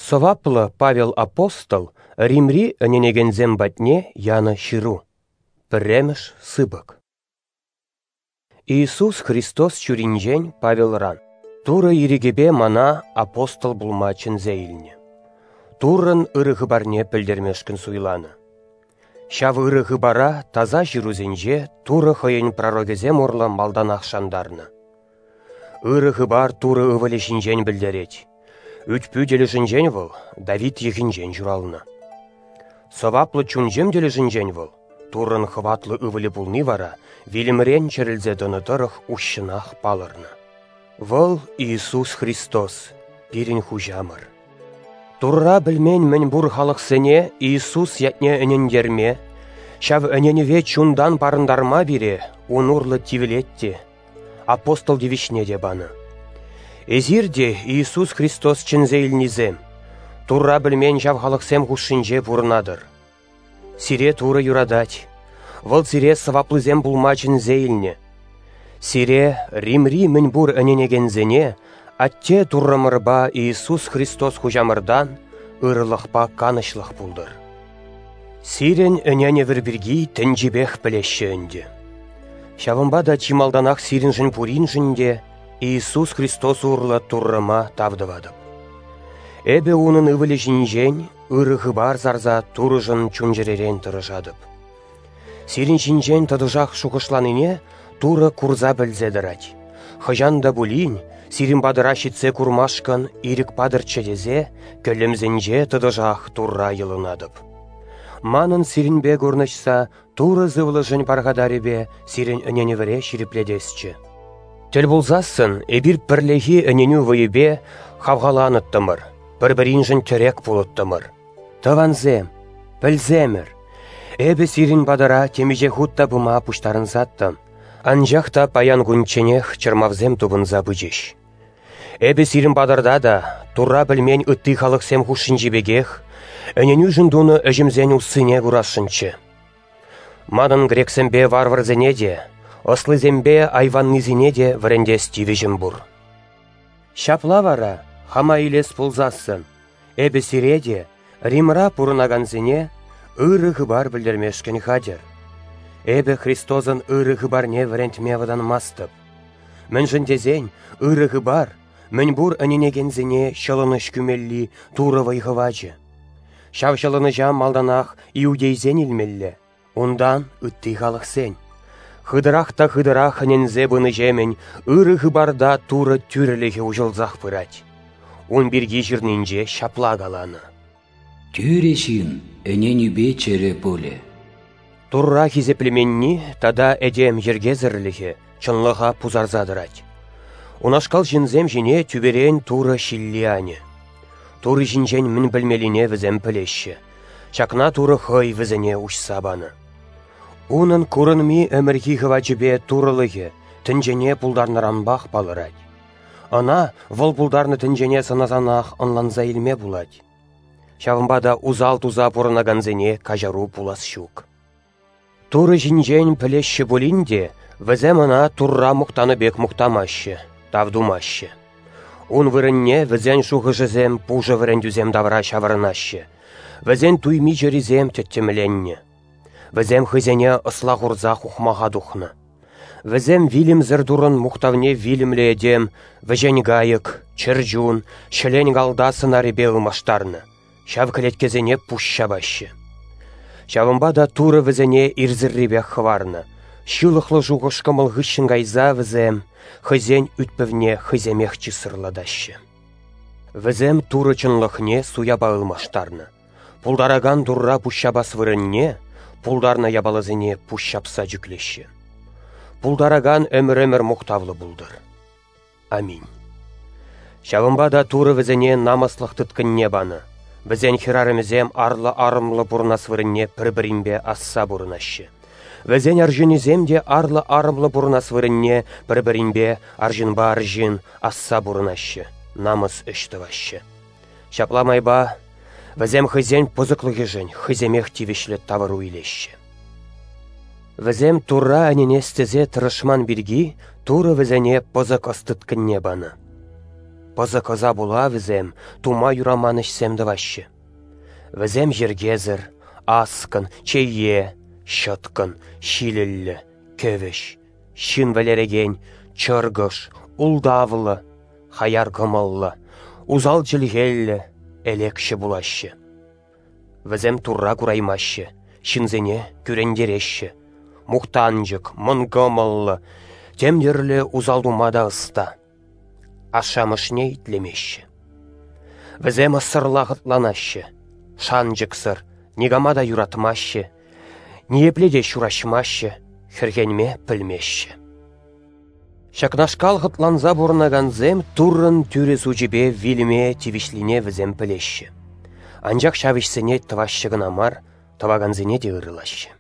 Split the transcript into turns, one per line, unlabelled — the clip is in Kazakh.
Соваплы Павел Апостол Римри өненегензем батне яны ширу. Піреміш сыбык. Иисус Христос чуринжен Павел ран. Тура ирегебе мана апостол булмачын зейліне. Турын ырығы барне пілдермешкін суйланы. Шав ырығы бара таза жирузенже тура хойын пророгезем орла малдан ақшандарны. Ырығы бар туры ывалешінжен білдерет. Үтпі делешінжен выл, Давид ехінжен журалны. Соваплы чунжем делешінжен выл, турын хватлы ывылі пулны вара, вилімрен черілзе донытырық ущынақ палырны. Выл Иисус Христос, пирин хужамыр. Турра білмен мен бұр халықсыне Иисус ятне өнендерме, шав өненеве чундан парындарма бире, унурлы тивелетте, апостол девишне де баны. Эзирде Иисус Христос чынзейлнизем, турра білмен жав халықсем хушынже бұрнадыр. Сире туры юрадать, выл сире саваплызем булмачын зейлне. Сире Римри мін бұр өненегензене, атте туррамырба Иисус Христос хужамырдан ырылықпа канышлық бұлдыр. Сирен өнене вірбіргі тінжібех білеші өнде. Шавымба да чималданақ сирінжін пуринжінде Иисус Христос урлы туррыма тавдывадып. Эбе унын ывылі жинжен, ырығы бар зарза турыжын чунжеререн тұрыжадып. Сирин жинжен тадыжақ шуғышланыне туры курза білзедірать. Хыжанда булин, сирин бадыра шитсе курмашкан, ирік падыр чедезе, көлімзенже тадыжақ турра йылынадып. Манын сиринбе көрнішса, туры зывлыжын паргадаребе, сирин өненевіре ширипледесчі. Тел болзасын, эбір пірлехи өнену вайыбе хавғаланыттымыр, бір-бірінжін түрек болыттымыр. Таванзем, пілземір. Эбі сирин бадыра темеже хутта бұма пуштарын заттым. Анжақта паян гүнченех чырмавзем тубынза бүжеш. Эбі сирин бадарда да, турра білмен үтті халықсем хушын жібегех, өнену жындуны өжімзен ұсыне ғурашынчы. Мадын грексембе варварзене де, ослызембе айваннызене де вірендес тивежім бұр. Шапла вара, хама илес пулзасын, эбі сиреде, Римра пұрынаганзене, ырығы бар білдермешкен хадер. Эбі Христозын ырығы бар не вірентме вадан мастып. Мін жіндезен ырығы бар, мін бұр өненегензене шылыныш күмелли туровай ғывачы. Шав шылыны жам малданақ иудейзен илмелле, ондан үтті ғалықсен. Хыдырақта хыдырақ нензе бұны жемен ырығы барда туры түрілігі ұжылзақ пырать. Он бірге жирнінже шапла қаланы.
Тюрешин өненюбе чере поле.
Турра хизеплеменни тада эдем ергезірлігі чынлыға пузарзадырать. Унашкал жінзем жіне түберен туры шиллиане. Туры жінжен мін білмеліне візем пілеші. Чакна туры хой візіне ұшсабаны. Унын курынми өміргі ғывачыбе турылығы тінжене пулдарныранбақ балырать. Ана вол пулдарны тінжене саназанақ онланза илме булать. Шавымбада узал-туза пұрынаганзене кажару пулас шук. Туры жинжен пілешші болинде, візем ана турра мұқтаны бек мұқтамашы, тавдумашы. Он вырынне візен шуғы жызем пужы вірендюзем давра шавырынашы. Візен туйми жерізем теттеміленне. Візем хызене ысла ғурза хухмаға духны. Візем вилім зірдурын мұқтавне вилімлі едем, візен гайық, чыржун, шілен ғалдасын аребе ұмаштарны. Шав кілеткезене пұшша башы. Шавымба да туры візене ирзірребе хварны. Шылықлы жуғышқы мылғышын ғайза візем, хызен үтпівне хыземех чысырладашы. Візем туры чынлықне суя бағылмаштарны. Пулдараган дұрра пұшшабас вырынне, пулдарна ябалызыне пұшшапса жүклеші. Пулдараган өмір-өмір мұқтавлы бұлдыр. Аминь. Шавымба да туры візене намыслық тұткынне баны. Візен хирарымызем арлы-арымлы бұрнас вырынне бір-бірінбе асса бұрынашы. Візен аржынызем де арлы-арымлы бұрнас вырынне бір-бірінбе аржынба аржын асса бұрынашы. Намыс үштівашы. Шапламайба, візем хызен позықлығы жын, хыземех тивешлі тавыру илеші. Візем турра әненестезе тұрышман біргі, туры візене позық астыткынне баны. пызы-кыза була візем, тума юраманыш сәмдівашы. Візем жергезір, аскын, чейе, шыткын, шилілі, көвіш, шын вәлереген, чыргыш, улдавылы, хаяр гымыллы, узал жылгеллі, элекші булашы. Візем турра кураймашы, шынзене күрендереші, мұқтанжық, мұнгымыллы, темдерлі узалдумада ыста. Ашамышне итлемеші. Візем ысырлағытланашы, шанжықсыр, негамада юратмашы, неепледе шурашмашы, хіргенме пілмеші. Шакнашкал ғытланза бұрнаганзем турын түрі сужибе виліме тивишлине візем пілеші. Анжақ шавишсене тывашшығын амар, таваганзене де ырылашы.